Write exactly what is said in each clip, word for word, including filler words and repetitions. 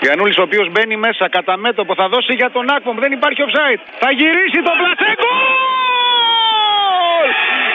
Γιαννούλης ο οποίος μπαίνει μέσα κατά μέτωπο, θα δώσει για τον Ακπομ, δεν υπάρχει offside. Θα γυρίσει το πλασέ, γκολ!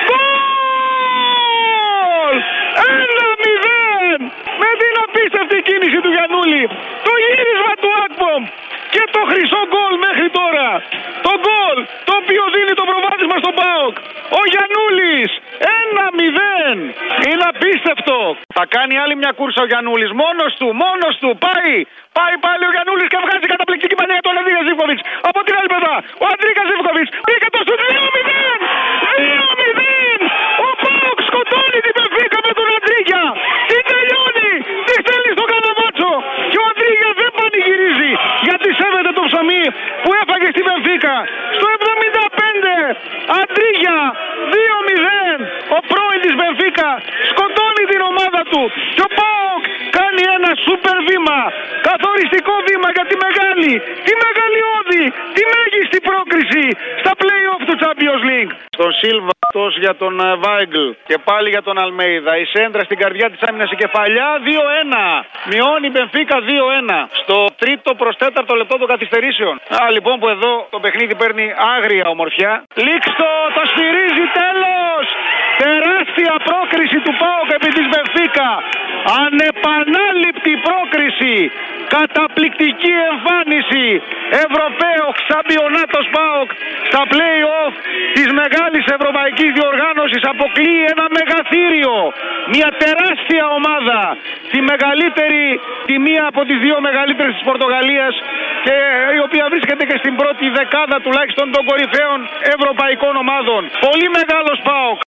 Γκολ! ένα μηδέν! Με την απίστευτη κίνηση του Γιαννούλη, το γύρισμα του Ακπομ και το χρυσό γκολ μέχρι τώρα. Το γκολ το οποίο δίνει το προβάδισμα στον ΠΑΟΚ. Ο Γιαννούλης, ένα μηδέν. Είναι απίστευτο. Θα κάνει άλλη μια κούρσα ο Γιαννούλης, μόνος του, μόνος του, πάει. Πάει πάλι ο Γιαννούλης και βγάζει καταπληκτική παλιά για τον Αντρίγα Ζίβκοβιτς. Από την άλλη πλευρά, ο Αντρίγα Ζίβκοβιτς πήγε το στο δύο μηδέν. δύο μηδέν. Ο ΠΑΟΚ σκοτώνει την Μπενφίκα με τον Αντρίγια. Τι τελειώνει, τι στέλνει στο Καναβάτσο. Και ο Αντρίγια δεν πανηγυρίζει, γιατί σέβεται το ψωμί που έφαγε στη Μπενφίκα. Στο εβδομήντα πέντε, Αντρίγια, δύο μηδέν. Ο πρώην της Μπενφίκα σκοτώνει την ομάδα του. Και ο ΠΑΟΚ κάνει ένα σούπερ βήμα. Καθοριστικό βήμα για τη μεγάλη, τη μεγαλειώδη, τη μέγιστη πρόκριση στα play-off του Champions League. Τον Σίλβα, για τον Βάγκλ και πάλι για τον Αλμέιδα. Η σέντρα στην καρδιά της άμυνας, η κεφαλιά, δύο ένα. Μειώνει η Μπενφίκα δύο ένα. Στο τρίτο προς τέταρτο λεπτό των καθυστερήσεων. Α, λοιπόν που εδώ το παιχνίδι παίρνει άγρια ομορφιά. Λίξτο, το σφυρίζει, τέλος. Τεράστια πρόκριση του ΠΑΟΚ επί της Μπενφίκα. Ανεπανάληπτη πρόκριση. Καταπληκτική εμφάνιση. Ευρωπαίο Ξαμπιονάτος ΠΑΟΚ στα play-off της μεγάλης ευρωπαϊκής διοργάνωσης. Αποκλείει ένα μεγαθύριο. Μια τεράστια ομάδα. Τη μεγαλύτερη, τη μία από τις δύο μεγαλύτερες της Πορτογαλίας, και η οποία βρίσκεται και στην πρώτη δεκάδα τουλάχιστον των κορυφαίων ευρωπαϊκών ομάδων. Πολύ μεγάλος ΠΑΟΚ.